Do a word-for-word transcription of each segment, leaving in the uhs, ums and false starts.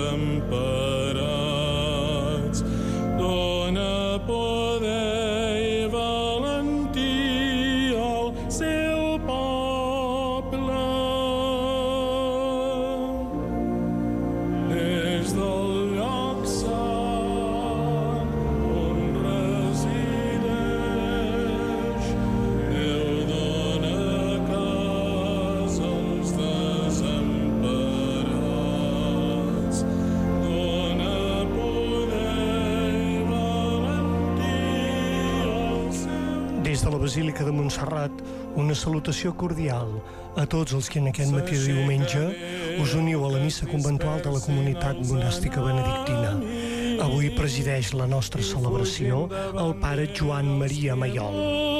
desemparats. Dóna poder i valentia al seu poble. Des del lloc sant on resideix, Déu dóna casa als desemparats. Dóna poder i valentia al seu... Des de la Basílica de Montserrat, una salutació cordial a tots els que en aquest matí de diumenge us uniu a la missa conventual de la comunitat monàstica benedictina. Avui presideix la nostra celebració el pare Joan Maria Maiol.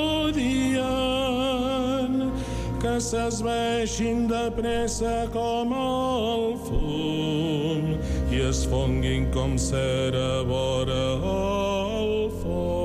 Que s'esveixin de pressa com el fum i es fonguin com cera vora el foc.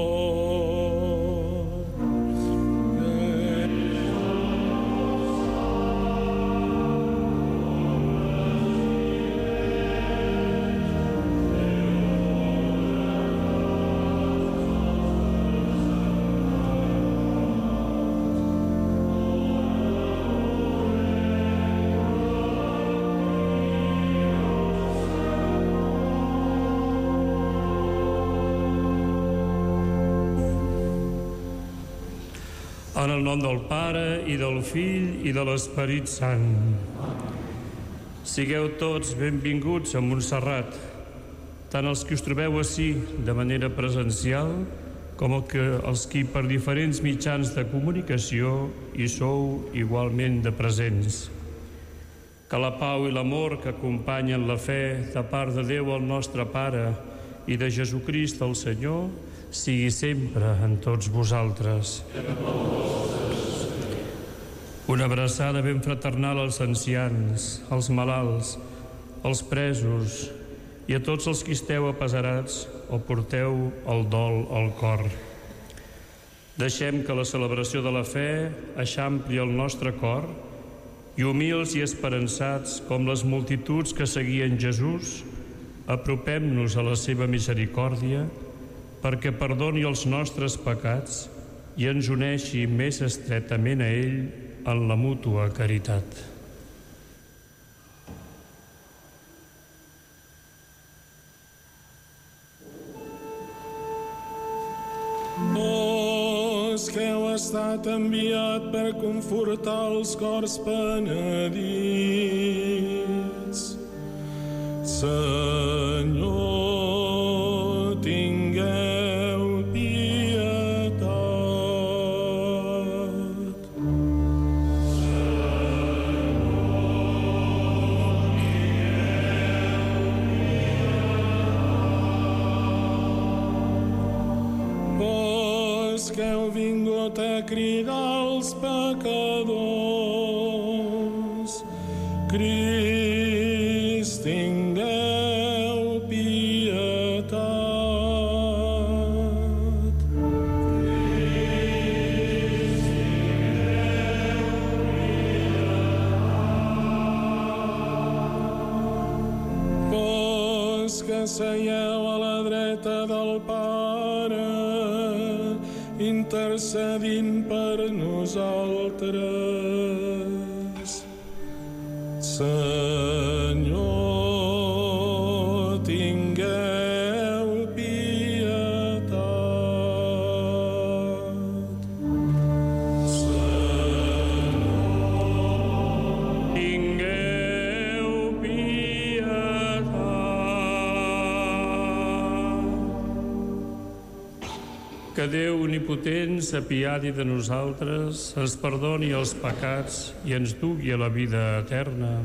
En el nom del Pare, i del Fill, i de l'Esperit Sant. Sigueu tots benvinguts a Montserrat, tant els que us trobeu ací de manera presencial, com que els que per diferents mitjans de comunicació hi sou igualment de presents. Que la pau i l'amor que acompanyen la fe de part de Déu el nostre Pare i de Jesucrist el Senyor sigui sempre en tots vosaltres. Una abraçada ben fraternal als ancians, als malalts, als presos i a tots els que esteu apesarats o porteu el dol al cor. Deixem que la celebració de la fe eixampli el nostre cor i humils i esperançats com les multituds que seguien Jesús, apropem-nos a la seva misericòrdia perquè perdoni els nostres pecats i ens uneixi més estretament a ell en la mútua caritat. Vos que heu estat enviat per confortar els cors penedits, Senyor, tingueu pietat. Vos que heu vingut a cridar els pecadors, Crist, tingueu pietat. Vos que seieu a la dreta del Pare, intercedint per nosaltres. Senyor, tingueu pietat. Senyor, tingueu pietat. Que Déu omnipotent s'apiadi de nosaltres, ens perdoni els pecats i ens dugui a la vida eterna.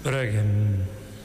Preguem.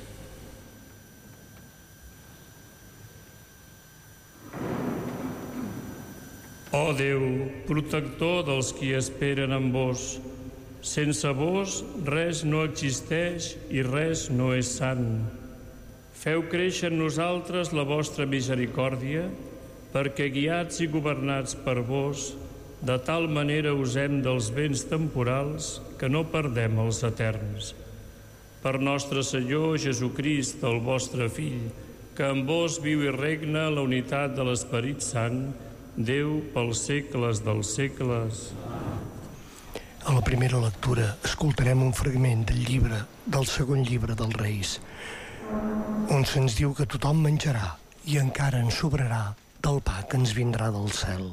Ó Déu, protector dels qui esperen en vos, sense vos res no existeix i res no és sant. Feu créixer en nosaltres la vostra misericòrdia, perquè guiats i governats per vos, de tal manera usem dels béns temporals que no perdem els eterns. Per nostre Senyor Jesucrist, el vostre Fill, que en vos viu i regna la unitat de l'Esperit Sant, Déu pels segles dels segles. A la primera lectura escoltarem un fragment del llibre, del segon llibre dels Reis, on se'ns diu que tothom menjarà i encara en sobrarà del pa que ens vindrà del cel.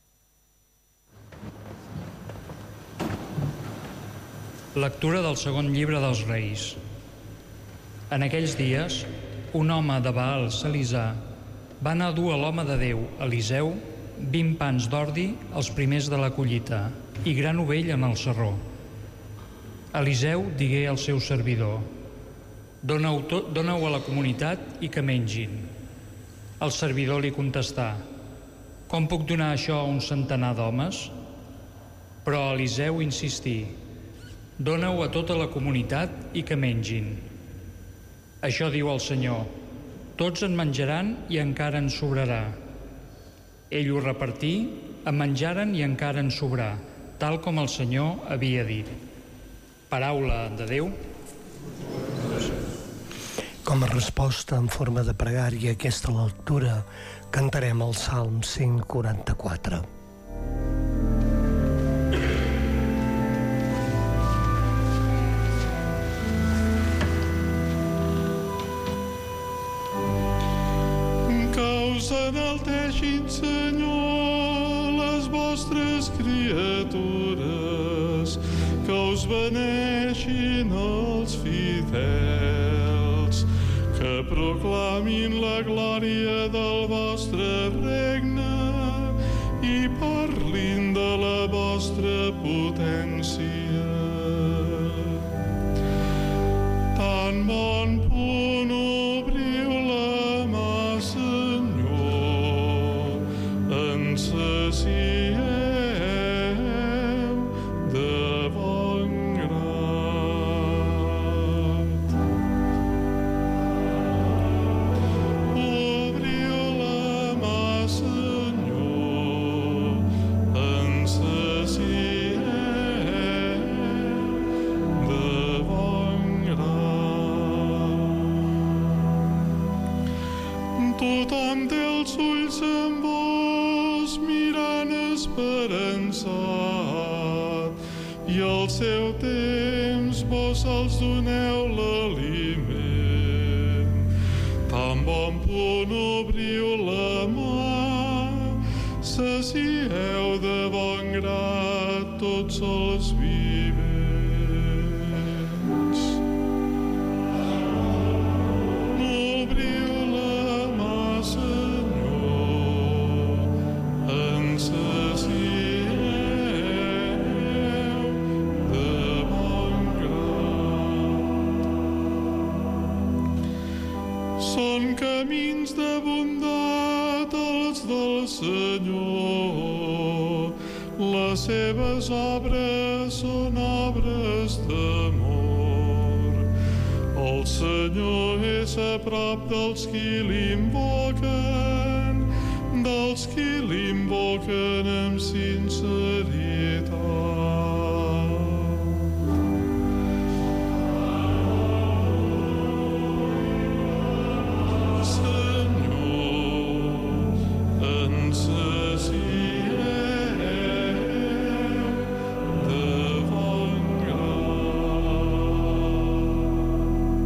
Lectura del segon llibre dels Reis. En aquells dies, un home de Baal Selisà va anar a dur a l'home de Déu, Eliseu, vint pans d'ordi, els primers de la collita, i gran ovell en el sarró. Eliseu digué al seu servidor: Dóna-ho tot, dóna-ho a la comunitat i que mengin. El servidor li contestà: Com puc donar això a un centenar d'homes? Però Eliseu insistí: Dóna-ho a tota la comunitat i que mengin. Això diu el Senyor: Tots en menjaran i encara en sobrarà. Ell ho repartí, en menjaren i encara en sobrà, tal com el Senyor havia dit. Paraula de Déu. Com a resposta en forma de pregària a aquesta lectura, cantarem el Salm cent quaranta-quatre. Enalteixin, Senyor, les vostres criatures, que us beneixin els fidels, que proclamin la glòria del vostre regne i parlin de la vostra potència. Tan bon punt obriu la mà, Senyor, ens sacieu de bon grat. Obriu la mà, Senyor, ens sacieu de bon grat. Tothom té els ulls en vos, mirant esperançat, i al seu temps vos els doneu l'aliment. Tan bon punt obriu la mà, sacieu de bon grat tots els vivents. Obriu la mà, Senyor, ens sacieu de bon grat. Són camins de bondat els del Senyor, les seves obres són obres d'amor. El Senyor és a prop dels qui l'invoquen, dels qui l'invoquen amb sinceritat. Senyor, ens sacieu de bon grat.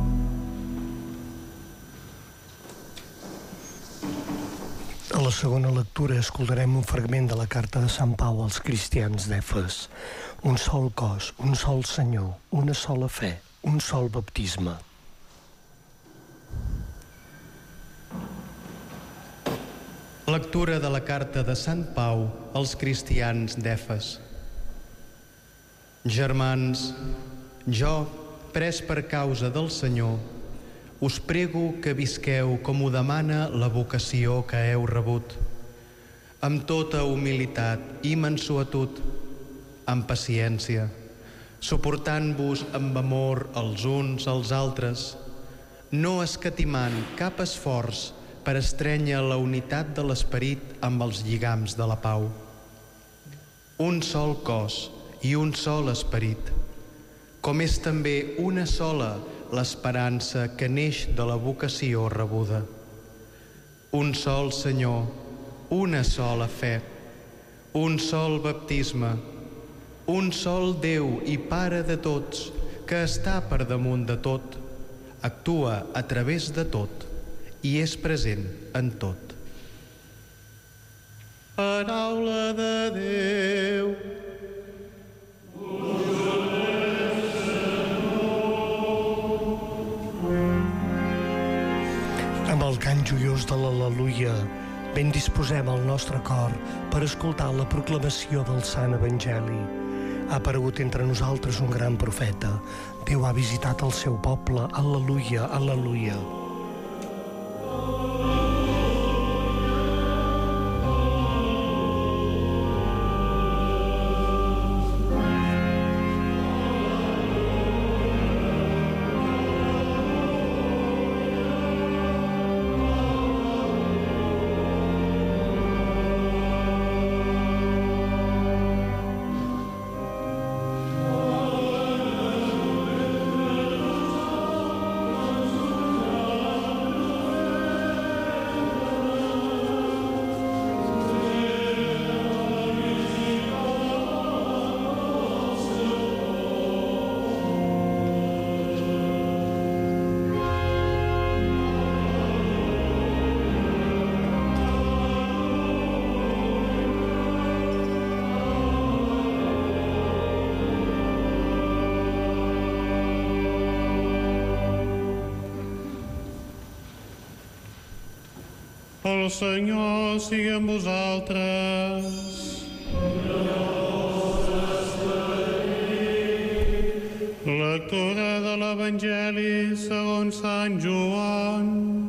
A la segona lectura escoltarem un fragment de la carta de Sant Pau als cristians d'Efes. Un sol cos, un sol Senyor, una sola fe, un sol baptisme. Lectura de la carta de Sant Pau als cristians d'Efes. Germans, jo, pres per causa del Senyor, us prego que visqueu com ho demana la vocació que heu rebut, amb tota humilitat i mansuetud, amb paciència, suportant-vos amb amor els uns als altres, no escatimant cap esforç per estrènyer la unitat de l'esperit amb els lligams de la pau. Un sol cos i un sol esperit, com és també una sola l'esperança que neix de la vocació rebuda. Un sol Senyor, una sola fe, un sol baptisme, un sol Déu i Pare de tots, que està per damunt de tot, actua a través de tot i és present en tot. Paraula de Déu. Amb el cant joiós de l'Al·leluia, ben disposem el nostre cor per escoltar la proclamació del Sant Evangeli. Ha aparegut entre nosaltres un gran profeta. Déu ha visitat el seu poble. Al·leluia, al·leluia. El Senyor sigui amb vosaltres. Lectura de l'Evangeli segons Sant Joan.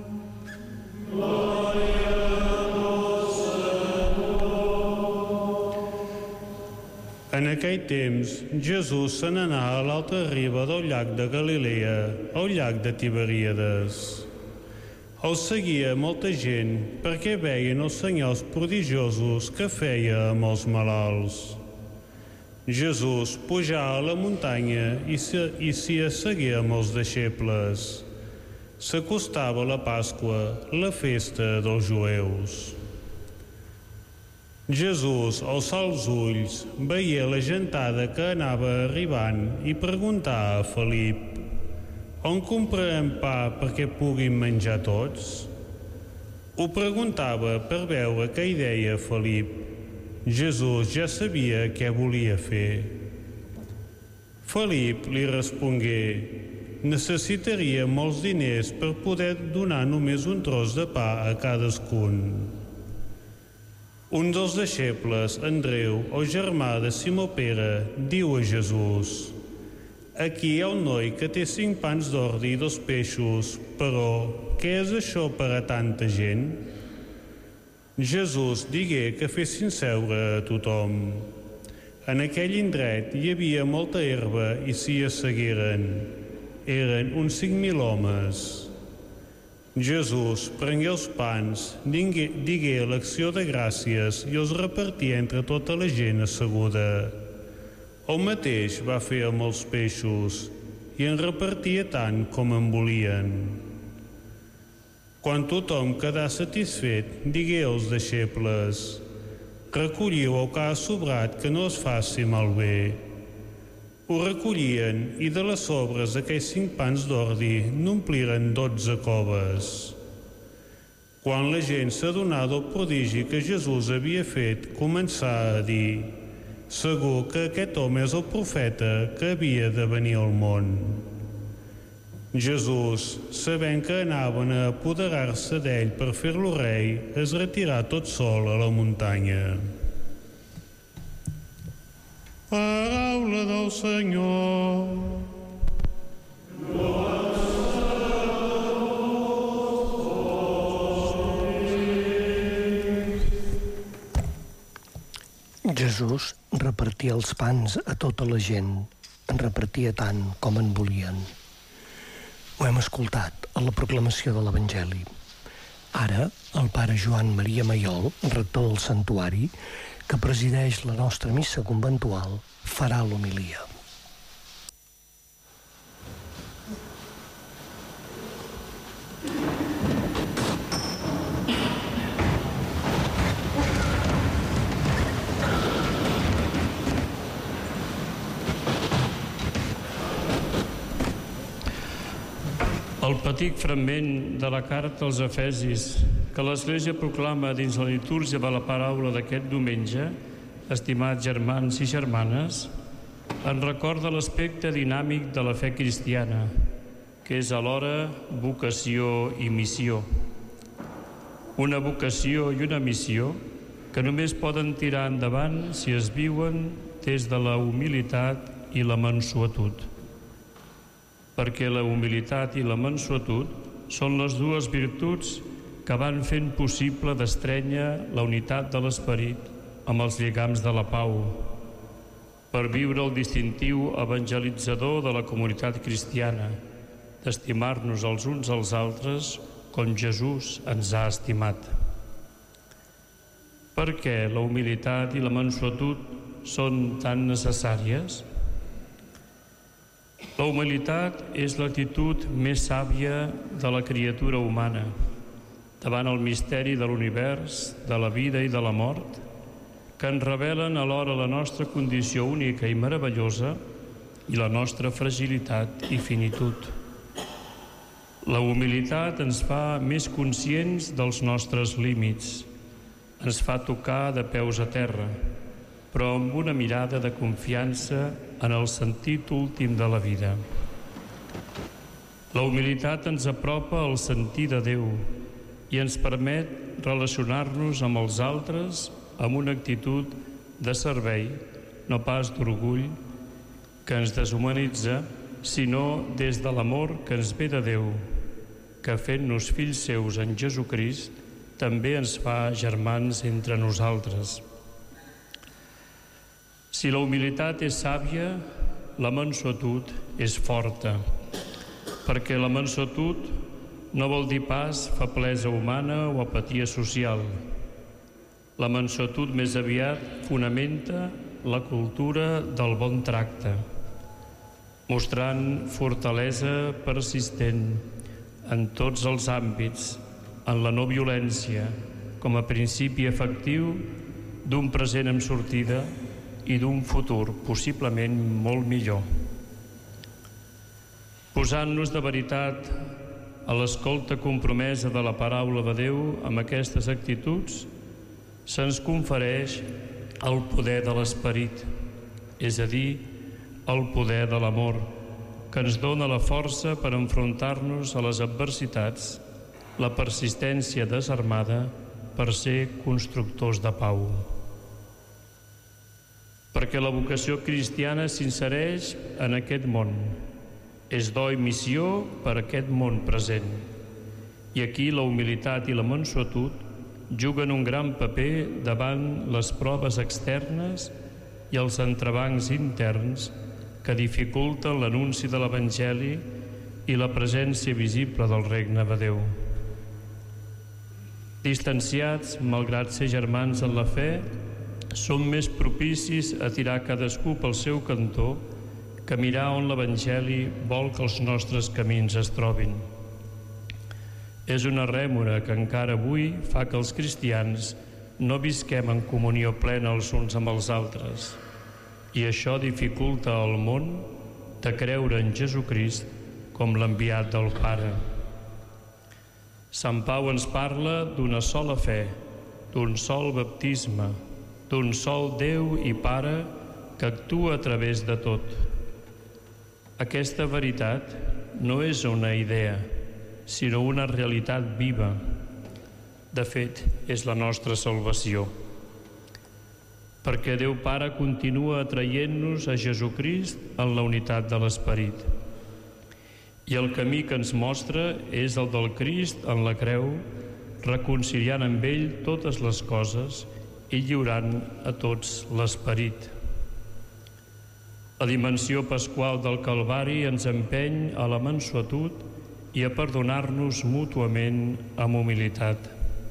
Glòria a Déu, Senyor. En aquell temps, Jesús se n'anà a l'altra riba del llac de Galilea, al llac de Tiberíades. El seguia molta gent perquè veien els senyals prodigiosos que feia amb els malalts. Jesús pujà a la muntanya i s'hi assegué amb els deixebles. S'acostava la Pasqua, la festa dels jueus. Jesús alçà els ulls, veia la gentada que anava arribant i preguntà a Felip: on comprarem pa perquè puguin menjar tots? Ho preguntava per veure què hi deia Felip. Jesús ja sabia què volia fer. Felip li respongué: necessitaria molts diners per poder donar només un tros de pa a cadascun. Un dels deixebles, Andreu, el germà de Simó Pere, diu a Jesús: aquí hi ha un noi que té cinc pans d'ordi i dos peixos, però què és això per a tanta gent? Jesús digué que fessin seure a tothom. En aquell indret hi havia molta herba i s'hi assegueren. Eren uns cinc mil homes. Jesús prengué els pans, digué, digué l'acció de gràcies i els repartia entre tota la gent asseguda. El mateix va fer amb els peixos i en repartia tant com en volien. Quan tothom quedà satisfet, digué als deixebles: recolliu el que ha sobrat, que no es faci malbé. Ho recollien i de les sobres d'aquells cinc pans d'ordi n'ompliren dotze coves. Quan la gent s'adonà del prodigi que Jesús havia fet, començà a dir: segur que aquest home és el profeta que havia de venir al món. Jesús, sabent que anaven a apoderar-se d'ell per fer-lo rei, es retirà tot sol a la muntanya. Paraula del Senyor. Jesús repartia els pans a tota la gent. En repartia tant com en volien. Ho hem escoltat a la proclamació de l'Evangeli. Ara, el pare Joan Maria Maiol, rector del santuari, que presideix la nostra missa conventual, farà l'homilia. El petit fragment de la carta als Efesis que l'Església proclama dins la litúrgia de la paraula d'aquest diumenge, estimats germans i germanes, ens recorda l'aspecte dinàmic de la fe cristiana, que és alhora vocació i missió. Una vocació i una missió que només poden tirar endavant si es viuen des de la humilitat i la mansuetud. Perquè la humilitat i la mansuetud són les dues virtuts que van fent possible d'estrènyer la unitat de l'esperit amb els lligams de la pau, per viure el distintiu evangelitzador de la comunitat cristiana, d'estimar-nos els uns als altres com Jesús ens ha estimat. Per què la humilitat i la mansuetud són tan necessàries? La humilitat és l'actitud més sàvia de la criatura humana davant el misteri de l'univers, de la vida i de la mort, que ens revelen alhora la nostra condició única i meravellosa i la nostra fragilitat i finitud. La humilitat ens fa més conscients dels nostres límits, ens fa tocar de peus a terra, però amb una mirada de confiança en el sentit últim de la vida. La humilitat ens apropa al sentir de Déu i ens permet relacionar-nos amb els altres amb una actitud de servei, no pas d'orgull, que ens deshumanitza, sinó des de l'amor que ens ve de Déu, que fent-nos fills seus en Jesucrist també ens fa germans entre nosaltres. Si la humilitat és sàvia, la mansuetud és forta, perquè la mansuetud no vol dir pas feblesa humana o apatia social. La mansuetud més aviat fonamenta la cultura del bon tracte, mostrant fortalesa persistent en tots els àmbits, en la no violència, com a principi efectiu d'un present amb sortida i d'un futur possiblement molt millor. Posant-nos de veritat a l'escolta compromesa de la paraula de Déu amb aquestes actituds, se'ns confereix el poder de l'esperit, és a dir, el poder de l'amor, que ens dona la força per enfrontar-nos a les adversitats, la persistència desarmada per ser constructors de pau. Perquè la vocació cristiana s'insereix en aquest món, és do i missió per a aquest món present. I aquí la humilitat i la mansuetud juguen un gran paper davant les proves externes i els entrebancs interns que dificulten l'anunci de l'Evangeli i la presència visible del regne de Déu. Distanciats, malgrat ser germans en la fe, som més propicis a tirar cadascú pel seu cantó que mirar on l'Evangeli vol que els nostres camins es trobin. És una rèmora que encara avui fa que els cristians no visquem en comunió plena els uns amb els altres, i això dificulta al món de creure en Jesucrist com l'enviat del Pare. Sant Pau ens parla d'una sola fe, d'un sol baptisme, d'un sol Déu i Pare que actua a través de tot. Aquesta veritat no és una idea, sinó una realitat viva. De fet, és la nostra salvació. Perquè Déu Pare continua atraient-nos a Jesucrist en la unitat de l'Esperit. I el camí que ens mostra és el del Crist en la creu, reconciliant amb ell totes les coses i lliurant a tots l'esperit. La dimensió pasqual del Calvari ens empeny a la mansuetud i a perdonar-nos mútuament amb humilitat.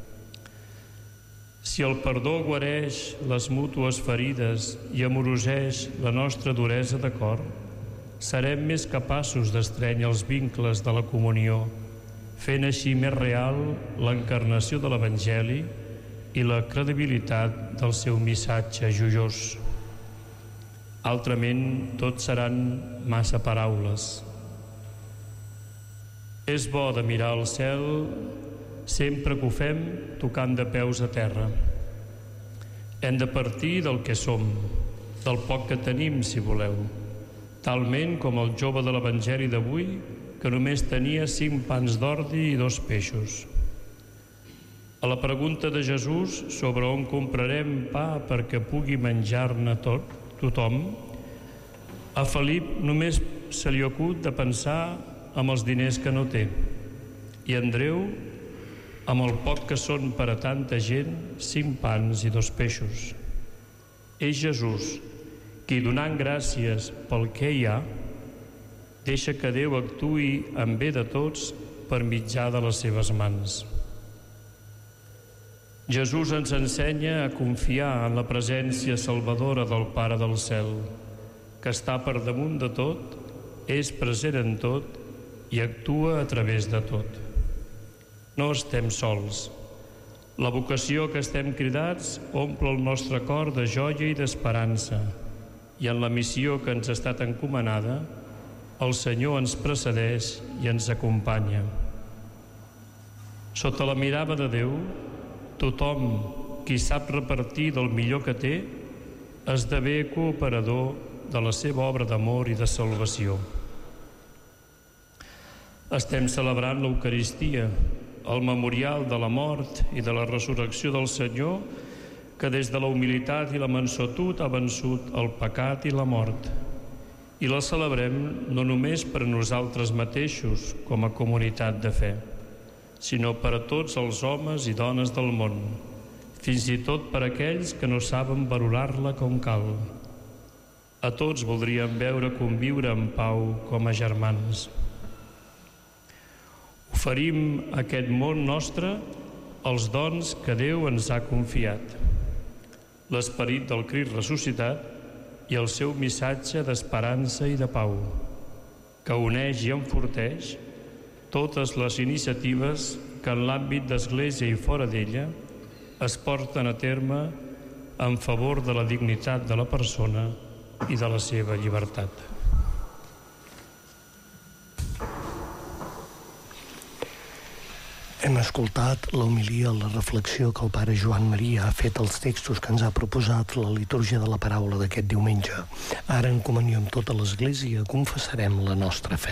Si el perdó guareix les mútues ferides i amoroseix la nostra duresa de cor, serem més capaços d'estrènyer els vincles de la comunió, fent així més real l'encarnació de l'Evangeli i la credibilitat del seu missatge joiós. Altrament, tot seran massa paraules. És bo de mirar al cel sempre que ho fem tocant de peus a terra. Hem de partir del que som, del poc que tenim, si voleu, talment com el jove de l'Evangeli d'avui, que només tenia cinc pans d'ordi i dos peixos. A la pregunta de Jesús sobre on comprarem pa perquè pugui menjar-ne tot, tothom, a Felip només se li acut de pensar amb els diners que no té, i Andreu, amb el poc que són per a tanta gent, cinc pans i dos peixos. És Jesús qui, donant gràcies pel que hi ha, deixa que Déu actuï en bé de tots per mitjà de les seves mans. Jesús ens ensenya a confiar en la presència salvadora del Pare del cel, que està per damunt de tot, és present en tot i actua a través de tot. No estem sols. La vocació que estem cridats omple el nostre cor de joia i d'esperança, i en la missió que ens ha estat encomanada, el Senyor ens precedeix i ens acompanya. Sota la mirada de Déu, tothom qui sap repartir del millor que té esdevé cooperador de la seva obra d'amor i de salvació. Estem celebrant l'Eucaristia, el memorial de la mort i de la resurrecció del Senyor, que des de la humilitat i la mansuetud ha vençut el pecat i la mort. I la celebrem no només per a nosaltres mateixos com a comunitat de fe, sinó per a tots els homes i dones del món, fins i tot per a aquells que no saben valorar-la com cal. A tots voldríem veure conviure en pau com a germans. Oferim a aquest món nostre els dons que Déu ens ha confiat, l'esperit del Crist ressuscitat i el seu missatge d'esperança i de pau, que uneix i enforteix totes les iniciatives que en l'àmbit d'Església i fora d'ella es porten a terme en favor de la dignitat de la persona i de la seva llibertat. Hem escoltat l'homilia, la reflexió que el pare Joan Maria ha fet als textos que ens ha proposat la litúrgia de la paraula d'aquest diumenge. Ara, en comunió amb tota l'Església, confessarem la nostra fe.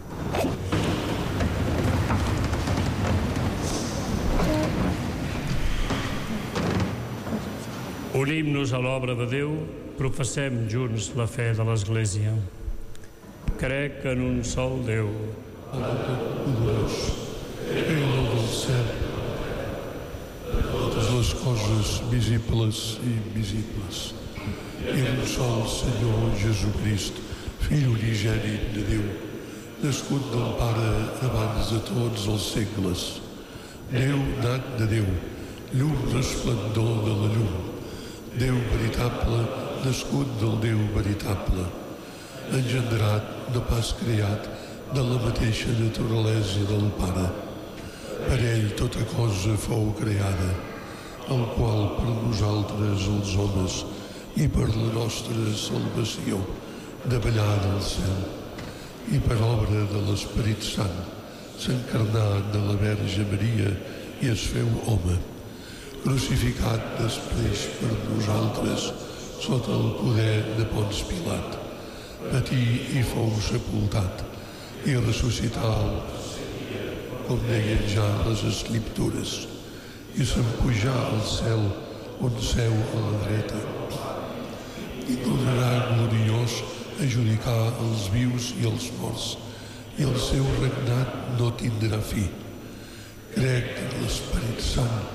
Unim-nos a l'obra de Déu, professem junts la fe de l'Església. Crec en un sol Déu, Poderós, Creador del cel, de totes les coses visibles i invisibles, i un sol Senyor Jesucrist, Fill unigènit de Déu, nascut del Pare abans de tots els segles, Déu nat de Déu, llum resplendor de la llum, Déu veritable, nascut del Déu veritable, engendrat, no pas creat, de la mateixa naturalesa del Pare. Per ell tota cosa fou creada, el qual per nosaltres els homes i per la nostra salvació davallà del cel, i per obra de l'Esperit Sant s'encarnà de la Verge Maria i es feu home, crucificat després per nosaltres sota el poder de Pons Pilat, patí i fou sepultat i ressuscità, com deien ja les Escriptures, i s'empujà al cel on seu a la dreta, i tornarà gloriós a judicar els vius i els morts, i el seu regnat no tindrà fi. Crec en l'Esperit Sant,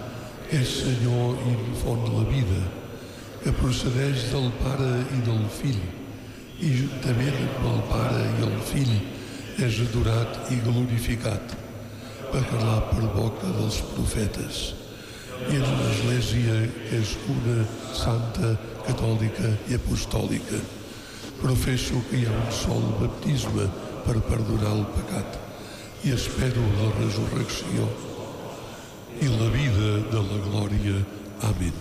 és Senyor i font de la vida, que procedeix del Pare i del Fill, i juntament amb el Pare i el Fill és adorat i glorificat, per parlar per boca dels profetes, i en l'Església és una santa, catòlica i apostòlica. Professo que hi ha un sol baptisme per perdonar el pecat i espero la resurrecció i la vida de la glòria. Amén.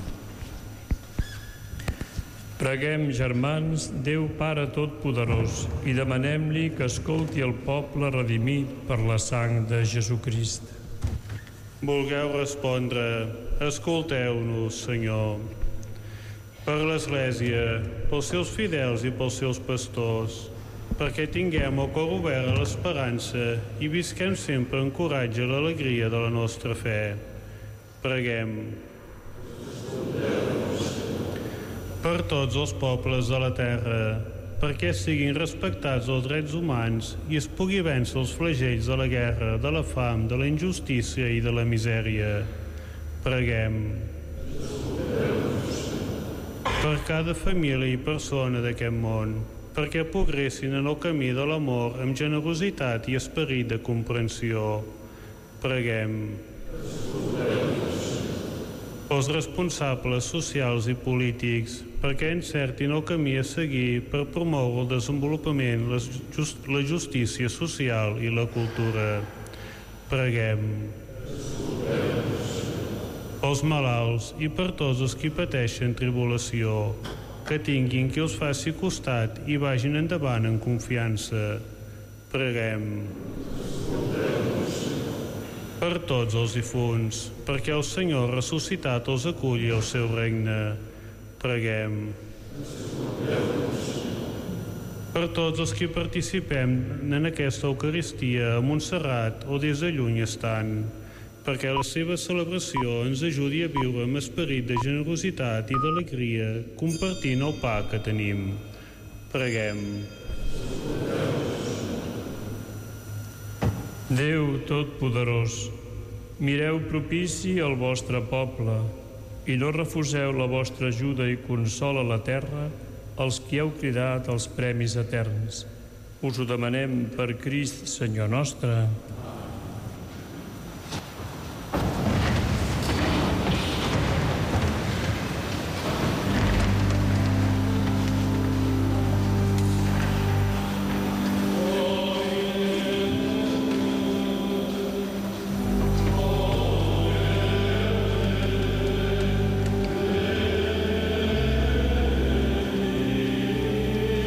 Preguem, germans, Déu Pare Totpoderós, i demanem-li que escolti el poble redimit per la sang de Jesucrist. Vulgueu respondre, escolteu-nos, Senyor. Per l'Església, pels seus fidels i pels seus pastors, perquè tinguem el cor obert a l'esperança i visquem sempre en coratge i l'alegria de la nostra fe. Preguem. Per tots els pobles de la terra, perquè siguin respectats els drets humans i es pugui vèncer els flagells de la guerra, de la fam, de la injustícia i de la misèria. Preguem. Per cada família i persona d'aquest món, perquè progressin en el camí de l'amor amb generositat i esperit de comprensió. Preguem. Els responsables socials i polítics, perquè encertin el camí a seguir per promoure el desenvolupament, la, just, la justícia social i la cultura. Preguem. Els malalts i per tots els que pateixen tribulació, que tinguin qui els faci costat i vagin endavant en confiança. Preguem. Per tots els difunts, perquè el Senyor ressuscitat els aculli al seu regne. Preguem. Per tots els que participem en aquesta Eucaristia a Montserrat o des de lluny estant, perquè la seva celebració ens ajudi a viure amb esperit de generositat i d'alegria, compartint el pa que tenim. Preguem. Déu Totpoderós, mireu propici al vostre poble i no refuseu la vostra ajuda i consol a la terra als qui heu cridat als premis eterns. Us ho demanem per Crist, Senyor nostre. Amen.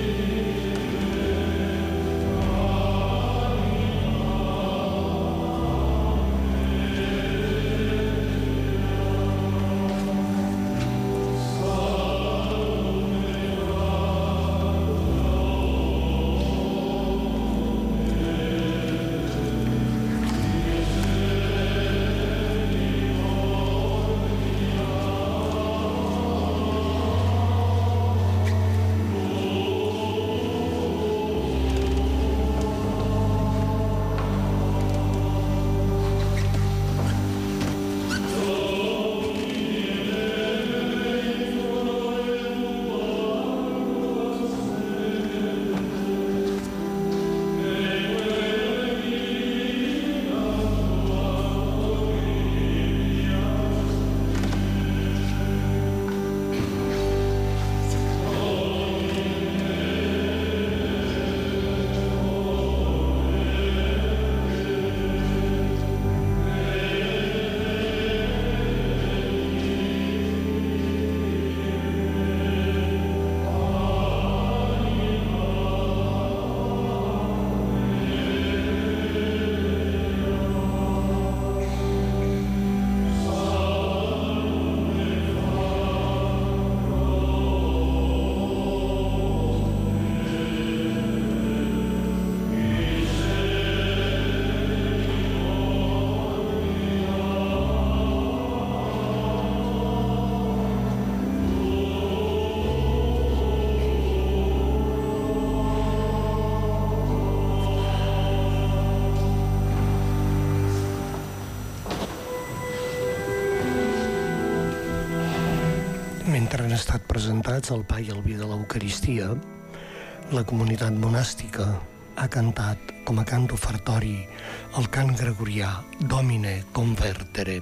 mentre han estat presentats el pa i el vi de l'Eucaristia, la comunitat monàstica ha cantat com a cant ofertori el cant gregorià Domine Convertere.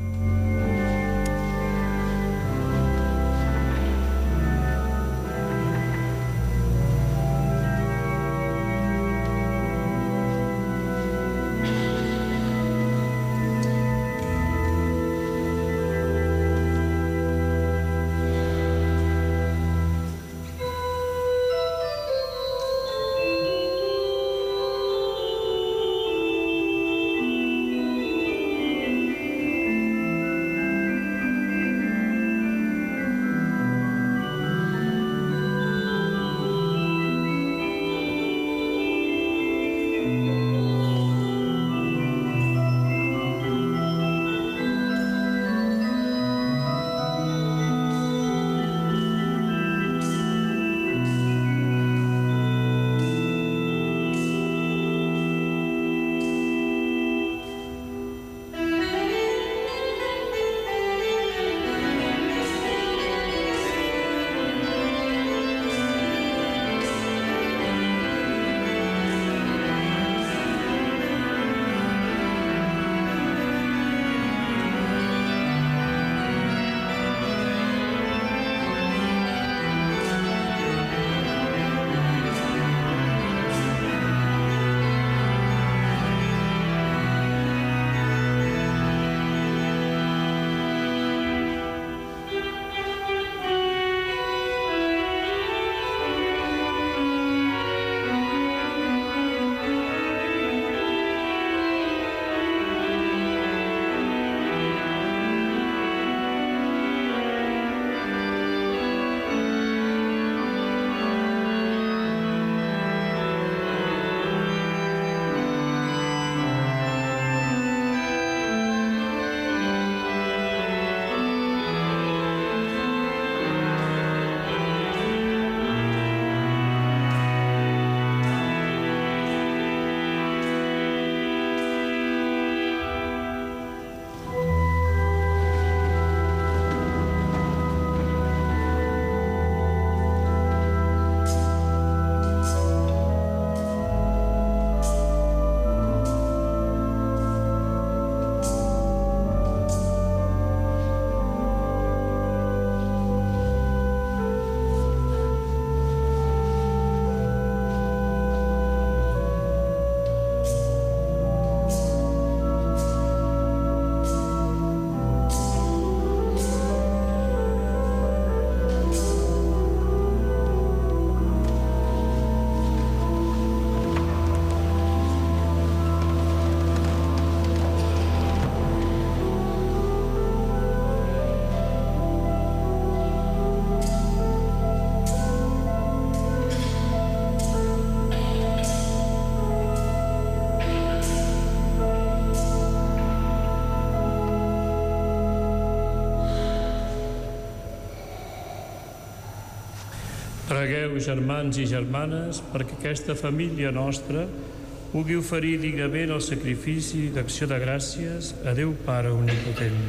Pregueu, germans i germanes, perquè aquesta família nostra pugui oferir dignament el sacrifici d'acció de gràcies a Déu Pare Omnipotent.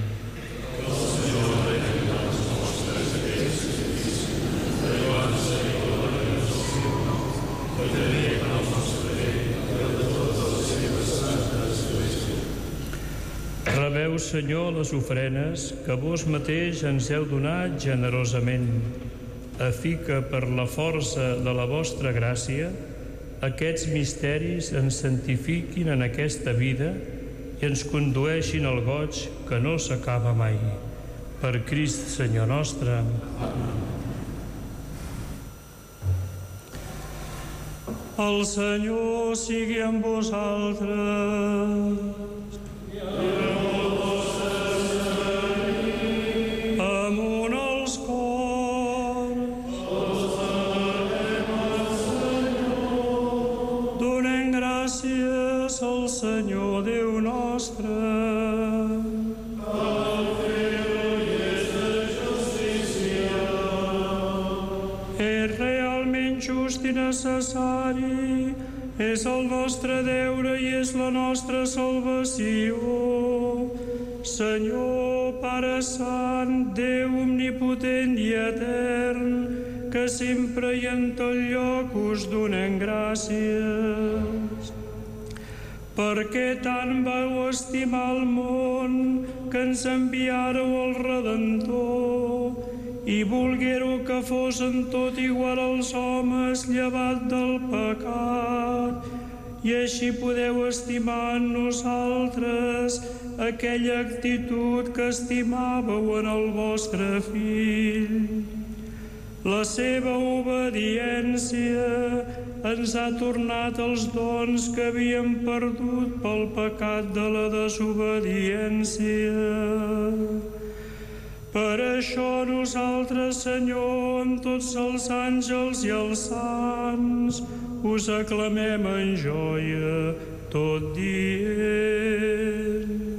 Rebeu, Senyor, les ofrenes que vos mateix ens heu donat generosament, a fi que per la força de la vostra gràcia aquests misteris ens santifiquin en aquesta vida i ens condueixin al goig que no s'acaba mai. Per Crist, Senyor nostre. El Senyor sigui amb vosaltres. Amunt els cors. Donem gràcies al Senyor Déu nostre. És realment just i necessari, és el nostre deure i és la nostra salvació. Senyor, Pare Sant, Déu omnipotent i etern, que sempre i en tot lloc us donem gràcies. Perquè tant vau estimar el món que ens enviàreu el Redentor i volguéreu que fos en tot igual als homes llevat del pecat, i així podeu estimar en nosaltres aquella actitud que estimàveu en el vostre Fill. La seva obediència ens ha tornat els dons que havíem perdut pel pecat de la desobediència. Per això nosaltres, Senyor, amb tots els àngels i els sants, us aclamem en joia tot dient.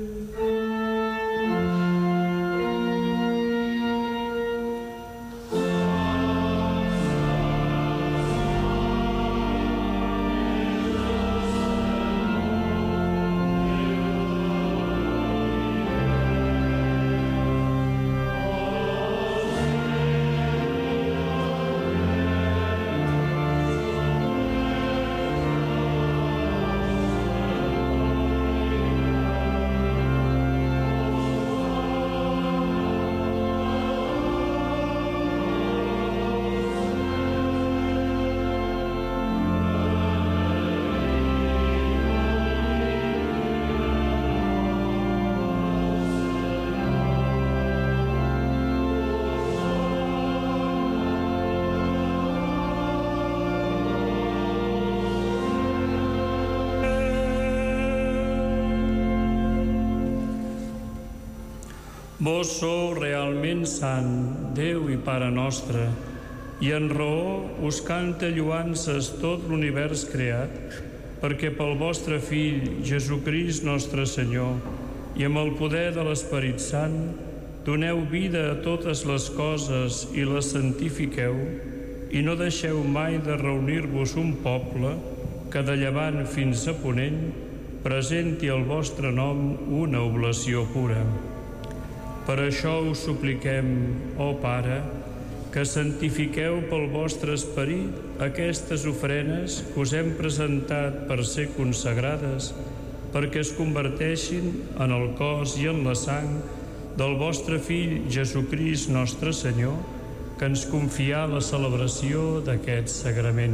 Vos sou realment sant, Déu i Pare nostre, i en raó us canta lloances tot l'univers creat, perquè pel vostre Fill, Jesucrist nostre Senyor, i amb el poder de l'Esperit Sant, doneu vida a totes les coses i les santifiqueu, i no deixeu mai de reunir-vos un poble que de llevant fins a ponent presenti al vostre nom una oblació pura. Per això us supliquem, ó Pare, que santifiqueu pel vostre esperit aquestes ofrenes que us hem presentat per ser consagrades, perquè es converteixin en el cos i en la sang del vostre Fill Jesucrist nostre Senyor, que ens confià la celebració d'aquest sagrament.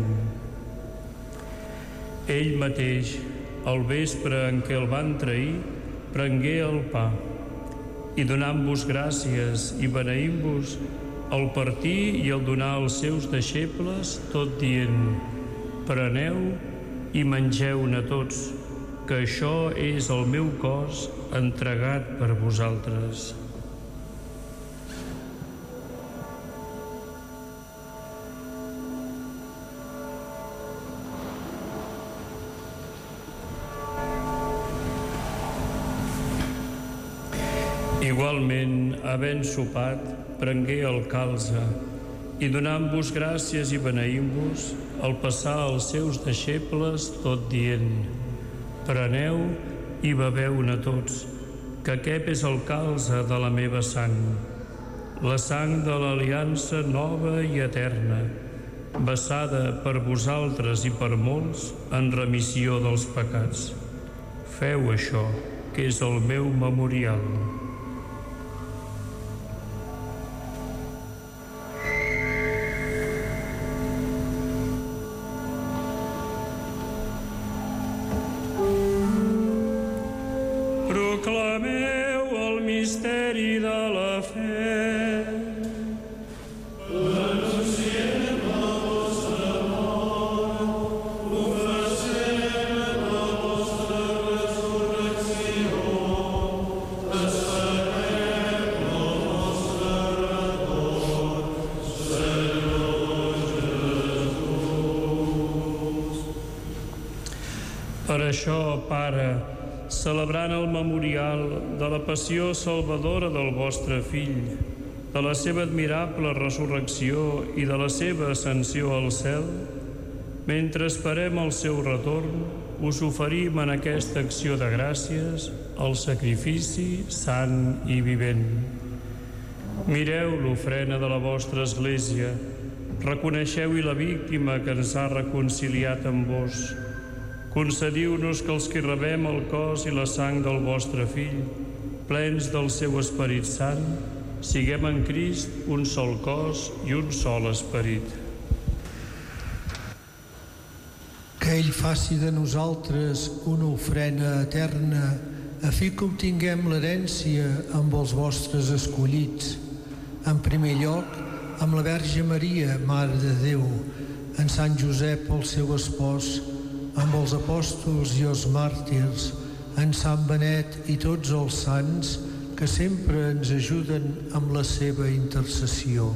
Ell mateix, al vespre en què el van trair, prengué el pa, i donant-vos gràcies i beneint-vos, el partir i el donar als seus deixebles, tot dient: preneu i mengeu-ne tots, que això és el meu cos entregat per vosaltres. Igualment, havent sopat, prengué el calze i donant-vos gràcies i beneint-vos, el passà als seus deixebles, tot dient: preneu i beveu-ne tots, que aquest és el calze de la meva sang, la sang de l'aliança nova i eterna, vessada per vosaltres i per molts en remissió dels pecats. Feu això, que és el meu memorial. Proclameu el misteri de la fe. Anunciem la vostra mort, confessem la vostra resurrecció, esperem el vostre retorn, Senyor Jesús. Per això, Pare, celebrant el memorial de la passió salvadora del vostre Fill, de la seva admirable resurrecció i de la seva ascensió al cel, mentre esperem el seu retorn, us oferim en aquesta acció de gràcies el sacrifici sant i vivent. Mireu l'ofrena de la vostra Església, reconeixeu-hi la víctima que ens ha reconciliat amb vos. Concediu-nos que els que rebem el cos i la sang del vostre Fill, plens del seu Esperit Sant, siguem en Crist un sol cos i un sol esperit. Que ell faci de nosaltres una ofrena eterna a fi que obtinguem l'herència amb els vostres escollits. En primer lloc, amb la Verge Maria, Mare de Déu, en Sant Josep, el seu espòs, amb els apòstols i els màrtirs, en Sant Benet i tots els sants que sempre ens ajuden amb la seva intercessió.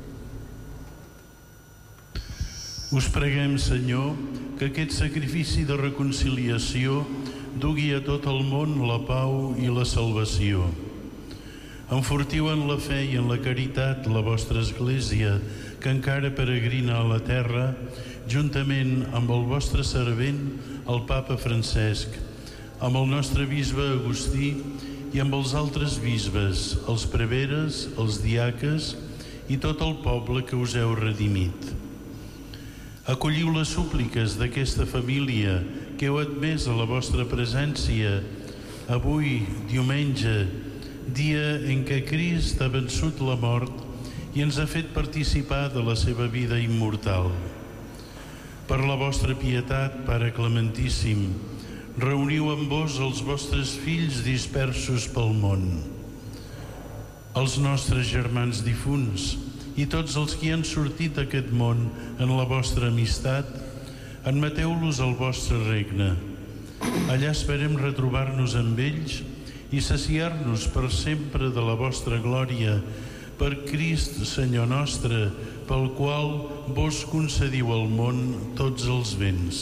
Us preguem, Senyor, que aquest sacrifici de reconciliació dugui a tot el món la pau i la salvació. Enfortiu en la fe i en la caritat la vostra Església, que encara peregrina a la terra, juntament amb el vostre servent, el Papa Francesc, amb el nostre bisbe Agustí i amb els altres bisbes, els preveres, els diaques i tot el poble que us heu redimit. Acolliu les súpliques d'aquesta família que heu admès a la vostra presència avui, diumenge, dia en què Crist ha vençut la mort i ens ha fet participar de la seva vida immortal. Per la vostra pietat, Pare Clementíssim, reuniu amb vos els vostres fills dispersos pel món, els nostres germans difunts i tots els que han sortit d'aquest món en la vostra amistat, admeteu-los al vostre regne. Allà esperem retrobar-nos amb ells i saciar-nos per sempre de la vostra glòria, per Crist, Senyor nostre, pel qual vos concediu al món tots els béns.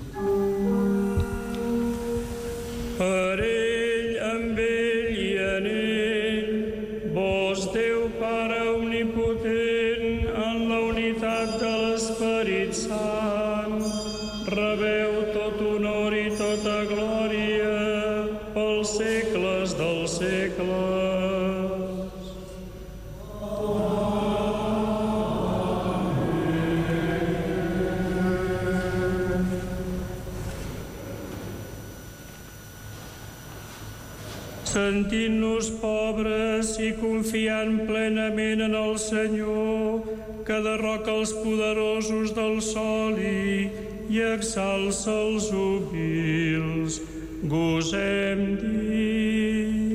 Per ell, amb ell i en ell, vos, Déu Pare omnipotent, en la unitat de l'Esperit Sant, rebeu tot honor i tota glòria pels segles dels segles. Sentint-nos pobres i confiant plenament en el Senyor, que derroca els poderosos del soli i exalça els humils, gosem dir.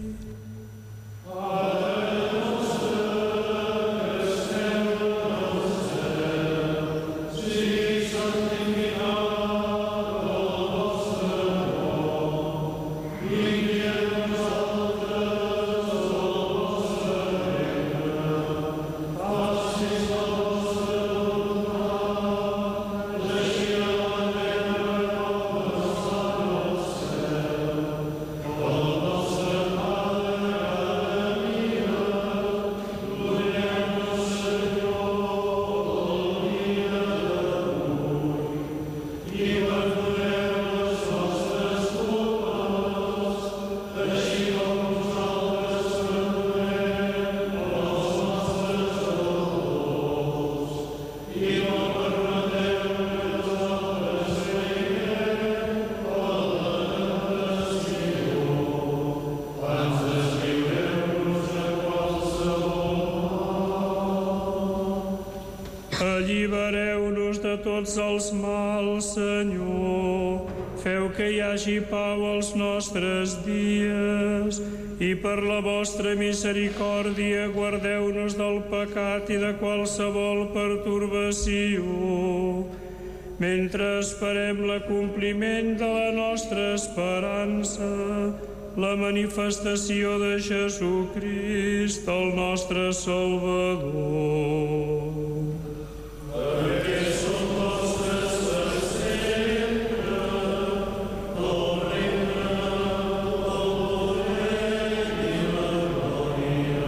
Allibereu-nos de tots els mals, Senyor. Feu que hi hagi pau als nostres dies i per la vostra misericòrdia guardeu-nos del pecat i de qualsevol pertorbació, mentre esperem l'acompliment de la nostra esperança, la manifestació de Jesucrist, el nostre Salvador. Perquè som vostres per sempre, el regne, el poder i la glòria.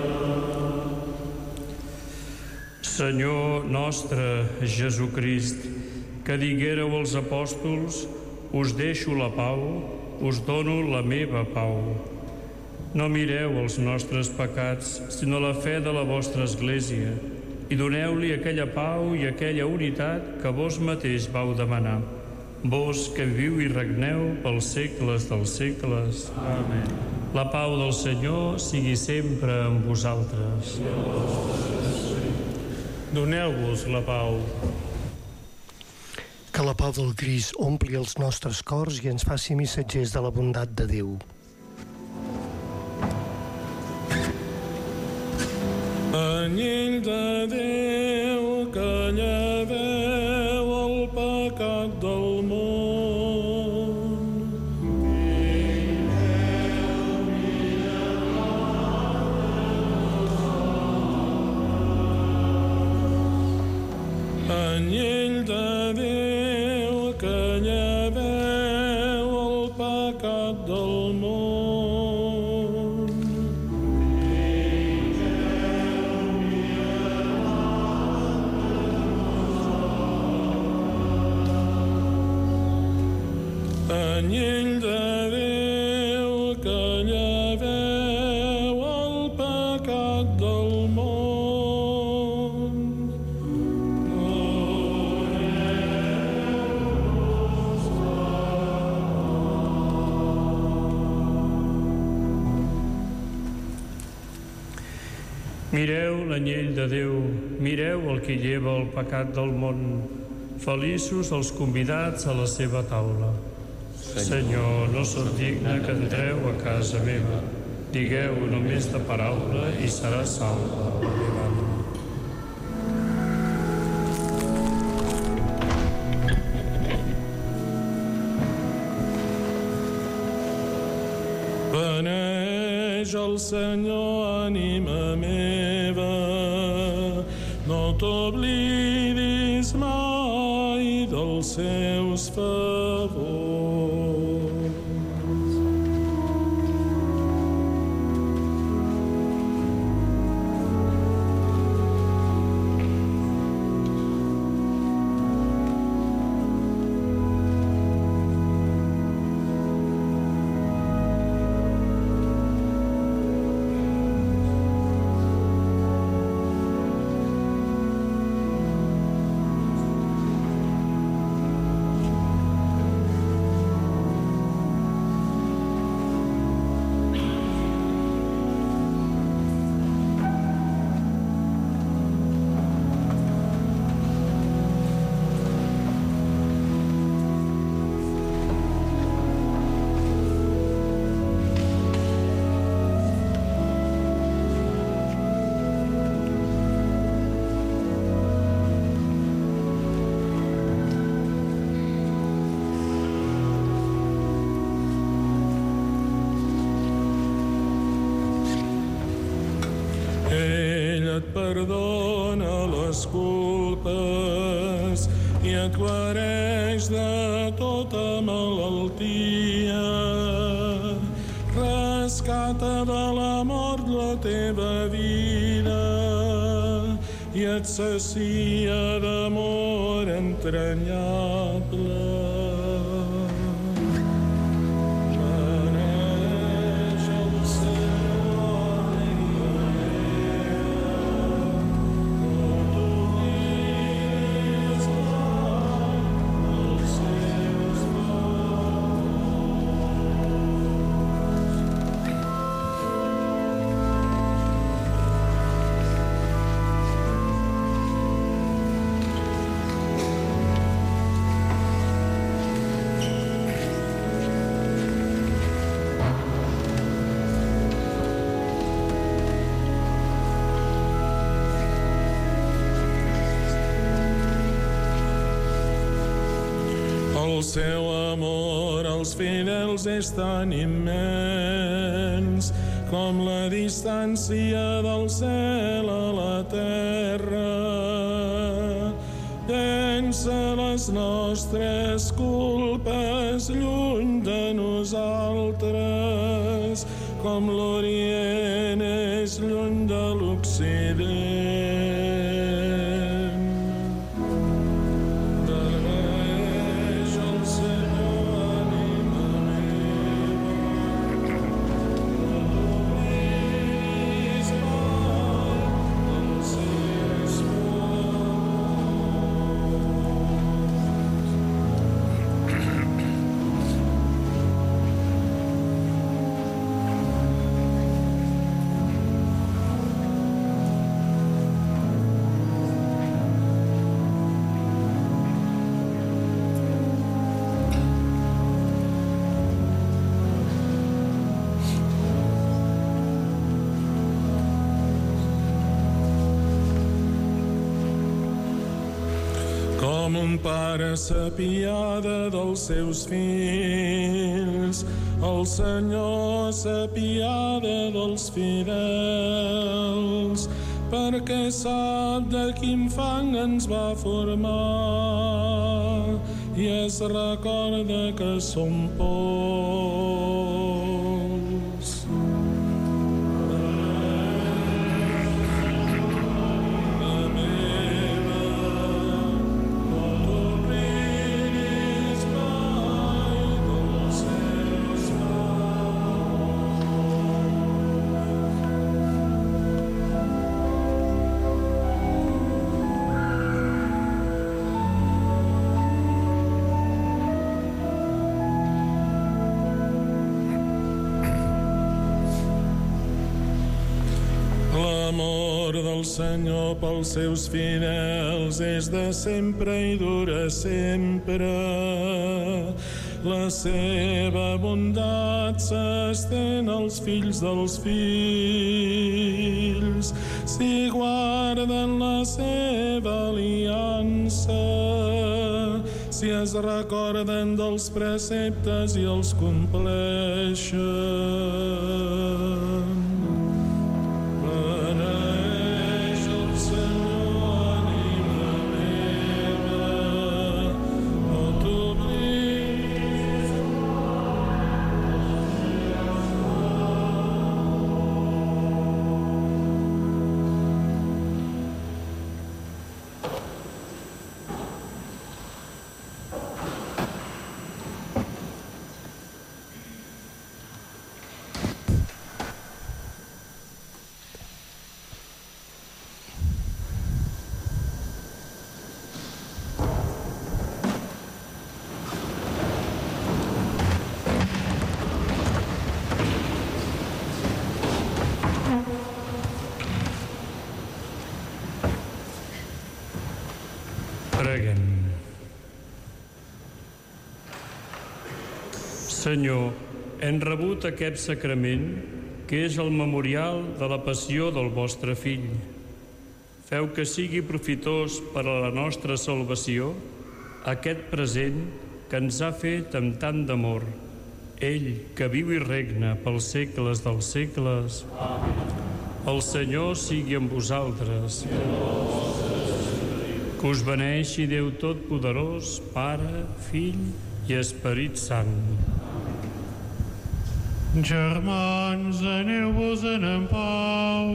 Senyor nostre Jesucrist, que diguéreu als apòstols, us deixo la pau, us dono la meva pau. No mireu els nostres pecats, sinó la fe de la vostra Església, i doneu-li aquella pau i aquella unitat que vos mateix vau demanar. Vos que viviu i regneu pels segles dels segles. Amén. La pau del Senyor sigui sempre amb vosaltres. Doneu-vos la pau. Que la pau del Crist ompli els nostres cors i ens faci missatgers de la bondat de Déu. Anyell de Déu que lleveu el pecat del món. Anyell de Déu que lleveu el pecat del món. Anyell de Déu que lleveu el pecat del món. Mireu l'anyell de Déu, mireu el que lleva el pecat del món. Feliços els convidats a la seva taula. Senyor, no sóc digne que entreu a casa meva. Digueu només de paraula i serà salva la meva ànima. Beneix el Senyor, ànima meva, no t'oblidis mai dels seus favors. Perdona les culpes i et guareix de tota malaltia. Rescata de la mort la teva vida i et sacia d'amor entranyable. El seu amor als fidels és tan immens com la distància del cel a la terra. Llença les nostres culpes lluny de nosaltres, com l'Orient és lluny de l'Occident. Beneix el Senyor, ànima meva. mon pare s'apiada dels seus fills, el Senyor s'apiada dels fidels, perquè sap de quin fang ens va formar i es recorda que som pols. L'amor del Senyor pels seus fidels és de sempre i dura sempre. La seva bondat s'estén als fills dels fills, si guarden la seva aliança, si es recorden dels preceptes i els compleixen. Preguem. Senyor, hem rebut aquest sacrament que és el memorial de la passió del vostre Fill. Feu que sigui profitós per a la nostra salvació aquest present que ens ha fet amb tant d'amor. Ell, que viu i regna pels segles dels segles. Amén. El Senyor sigui amb vosaltres. Que us beneixi Déu Totpoderós, Pare, Fill i Esperit Sant. Germans, aneu-vos-en en pau.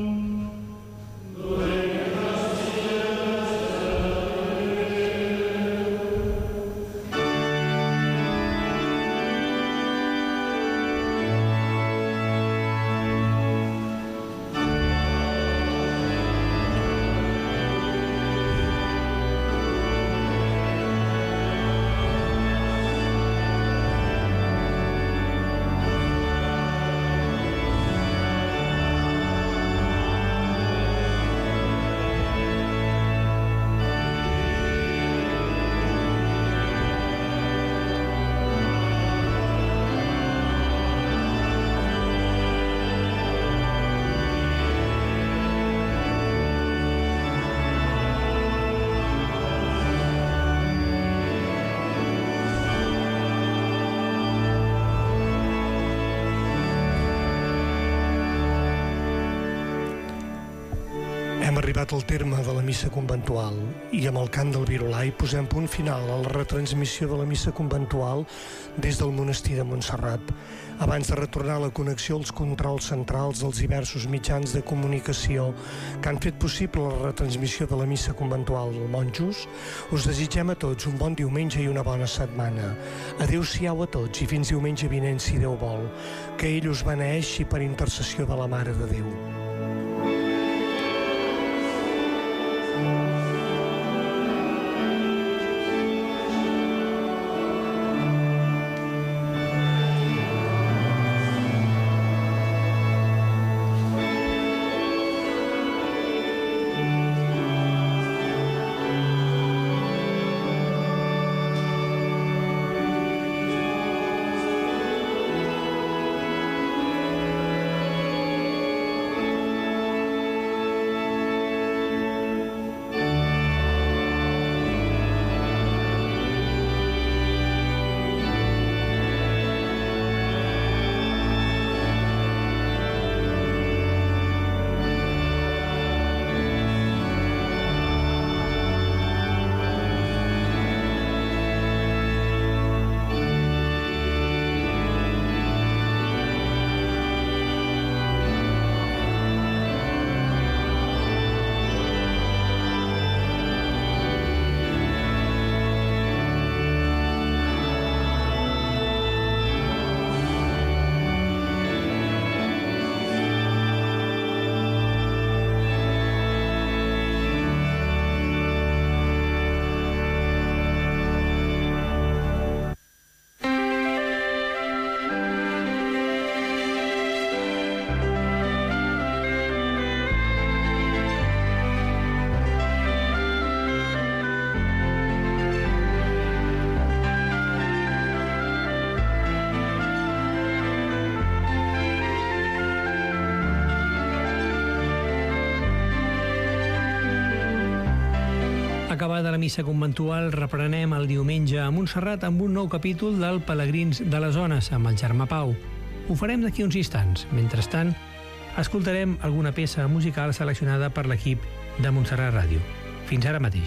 Hem arribat al terme de la missa conventual i amb el cant del Virolai posem punt final a la retransmissió de la missa conventual des del monestir de Montserrat. Abans de retornar a la connexió als controls centrals dels diversos mitjans de comunicació que han fet possible la retransmissió de la missa conventual dels monjos, us desitgem a tots un bon diumenge i una bona setmana. Adéu-siau a tots i fins diumenge vinent, si Déu vol. Que ell us beneeixi per intercessió de la Mare de Déu. acabada la missa conventual, reprenem el diumenge a Montserrat amb un nou capítol del Pelegrins de les Zones, amb el Germà Pau. Ho farem d'aquí uns instants. Mentrestant, escoltarem alguna peça musical seleccionada per l'equip de Montserrat Ràdio. Fins ara mateix.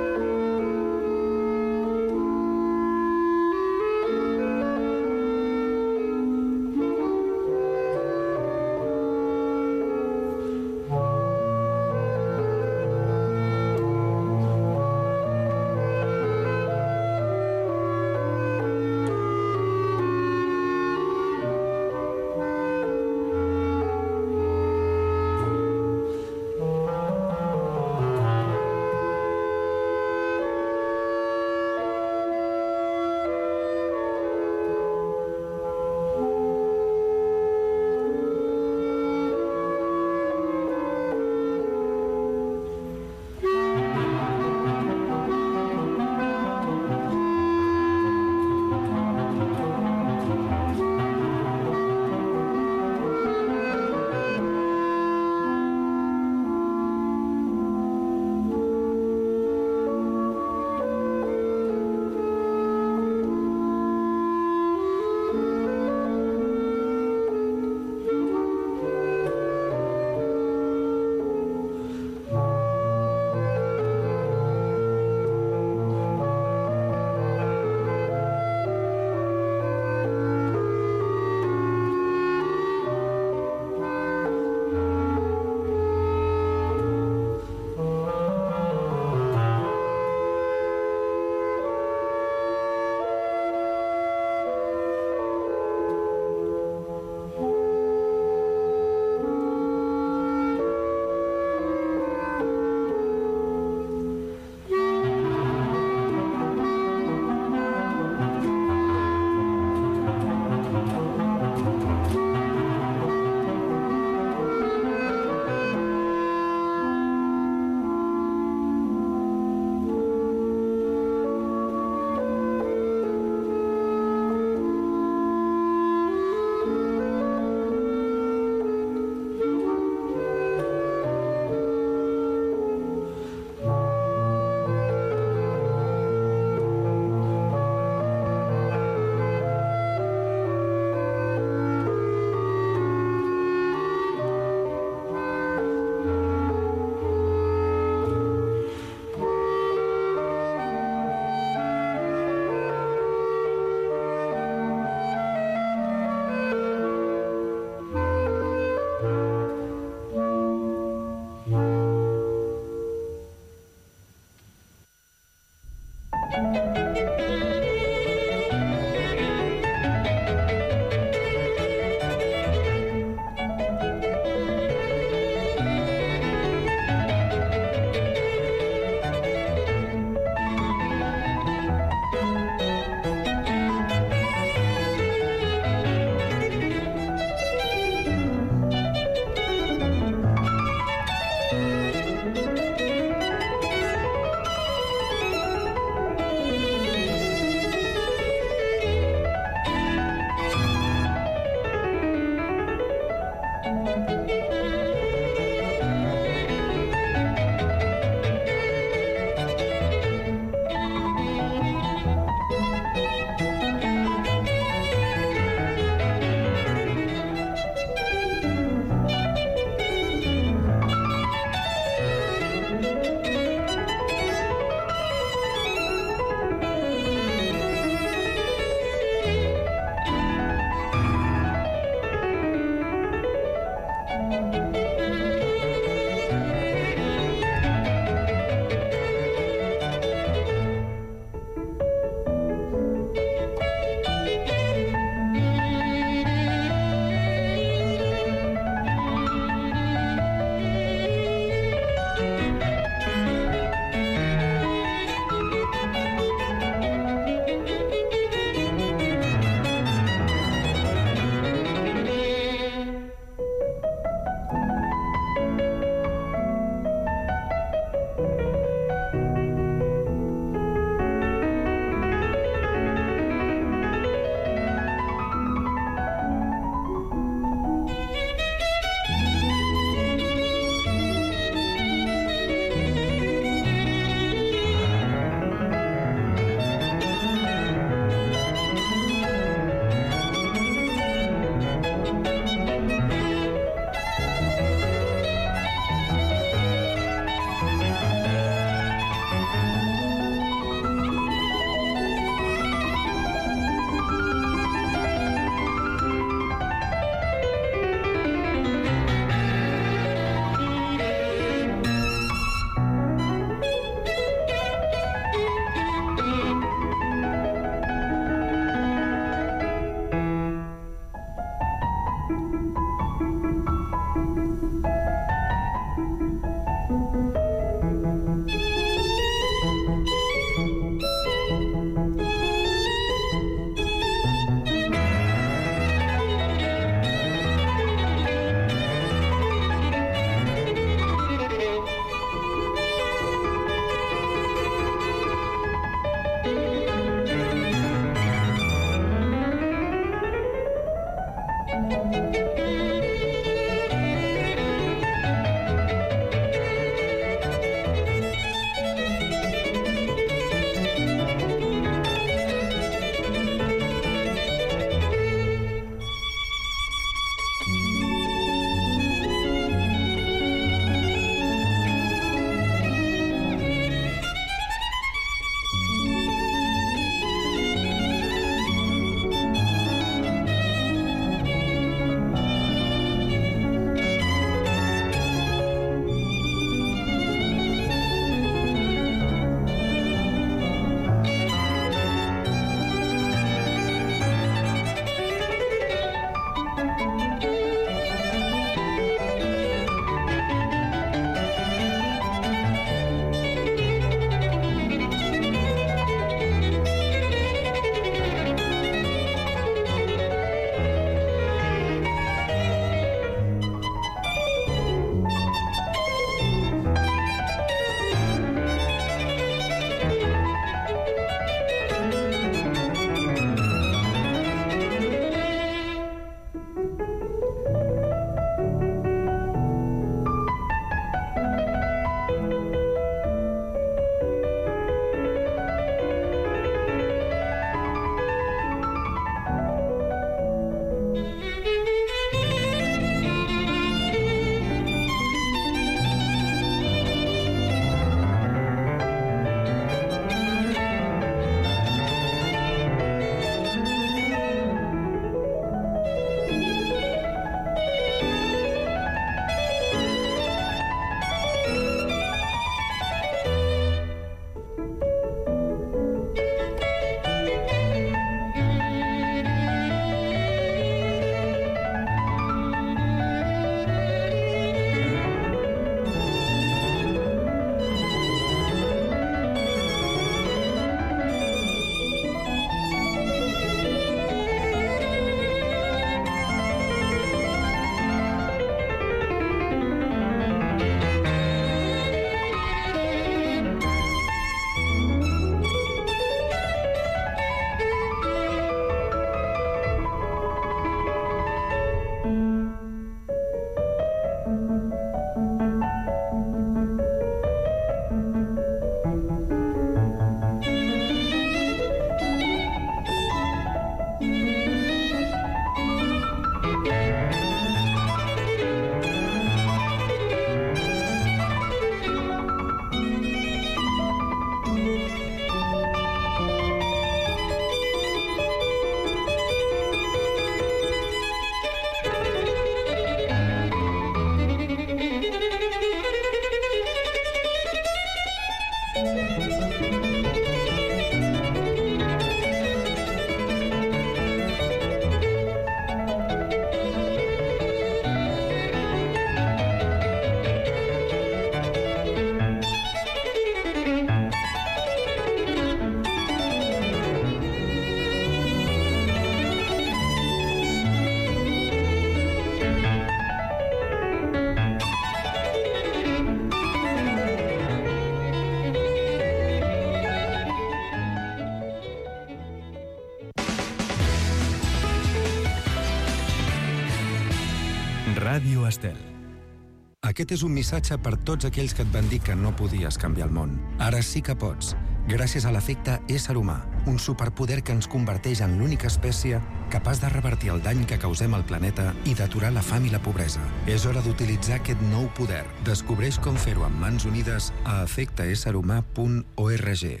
Ràdio Estel. Aquest és un missatge per tots aquells que et van dir que no podies canviar el món. Ara sí que pots, gràcies a l'efecte ésser humà, un superpoder que ens converteix en l'única espècie capaç de revertir el dany que causem al planeta i d'aturar la fam i la pobresa. És hora d'utilitzar aquest nou poder. Descobreix com fer-ho amb mans unides a efecte ésser humà punt org.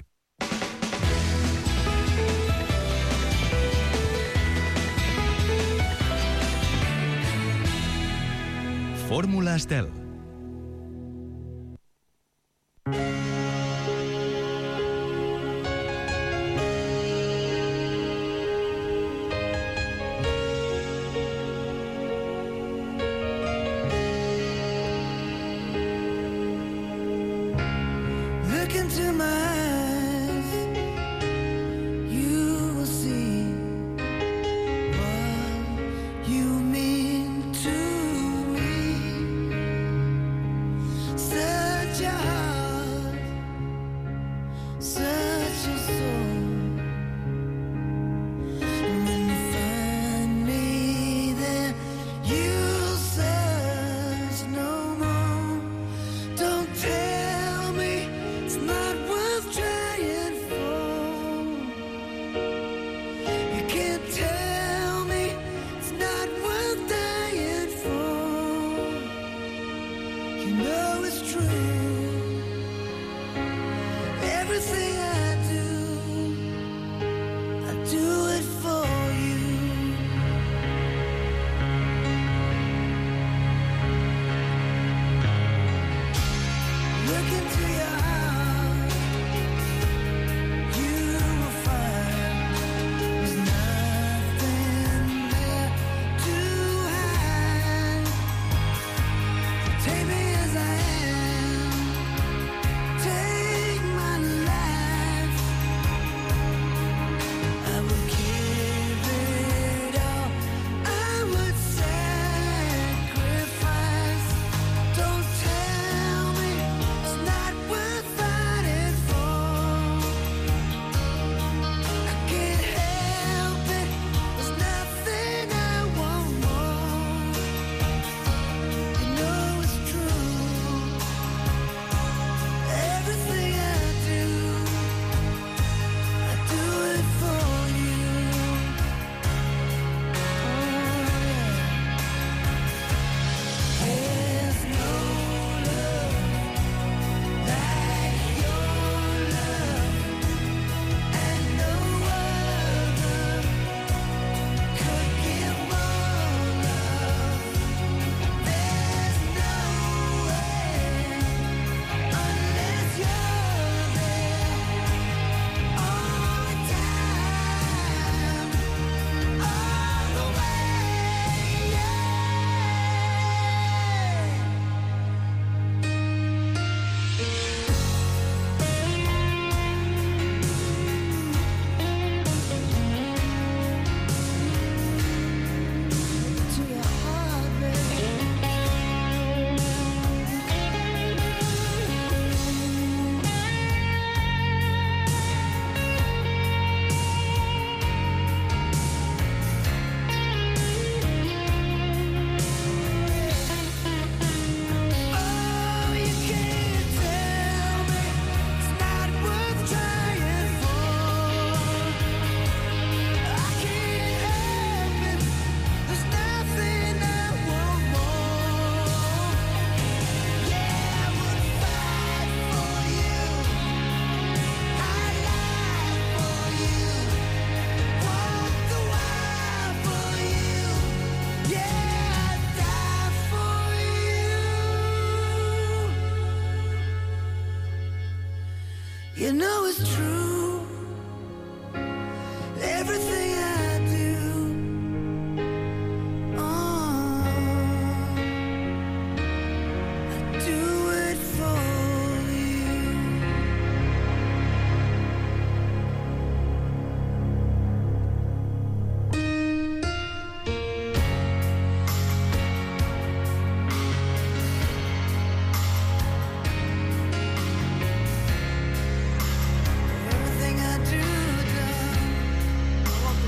Fórmula Estel. Look into my eyes, you will see what you mean to me. Such a heart, such a soul. And when you find me there, you'll search no more. Don't tell me it's not worth trying for. You can't tell me it's not worth dying for. You know it's true. Everything I do, I do it for you. Look into your heart, you will find there's nothing there to hide. Take me as I am, take my life. I would give it all, I would sacrifice. Don't tell me it's not worth fighting for. I can't help it, there's nothing I want more. You know it's true. Everything I do, I do it for you. There's no love like your love, and no other could give more love. There's no way unless you're there all the time, all the way, yeah. To your heart, baby. Oh, you can't tell me it's not worth trying for. I can't help it, there's nothing I want more. Yeah, I would fight for you, I'd lie for you, walk the wire for you. Yeah, I'd die for you. You know it's true. Everything I do, oh, I do it for you. Everything I do,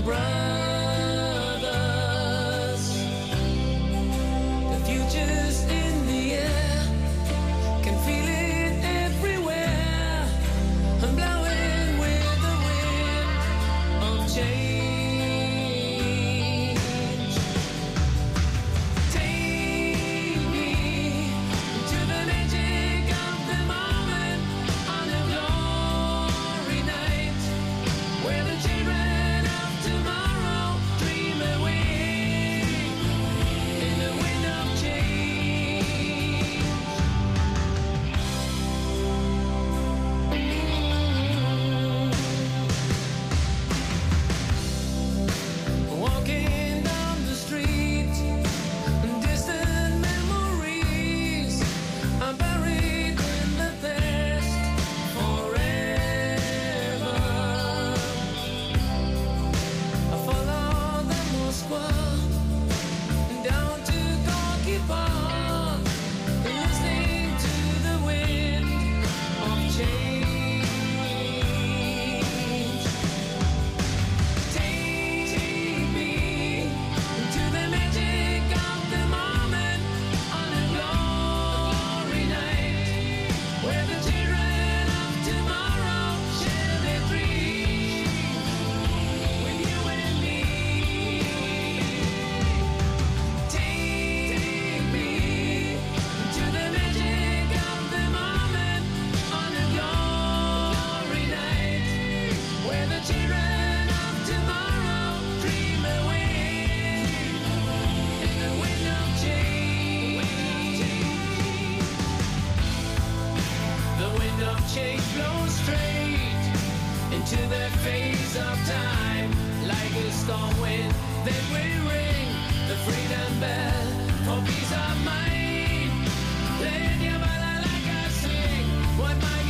brothers. The future's in the air, can feel it everywhere. I'm blowing with the wind of change. Take me to the magic of the moment on a glory night, where the children of tomorrow dream away in the wind of change. Walking down the street, distant memories are buried in the past forever. I follow the Moskva down to Gorky Park, listening to the wind of change. Take me to the magic of the moment on a glory night, where the children of tomorrow share their dreams with you and me. Take me to the magic of the moment on a glory night, where the children of tomorrow dream away in the wind of change. The wind of change blows straight into the face of time, like a storm wind. Then we ring the freedom bell for peace of mind. Let your balalaika sing what my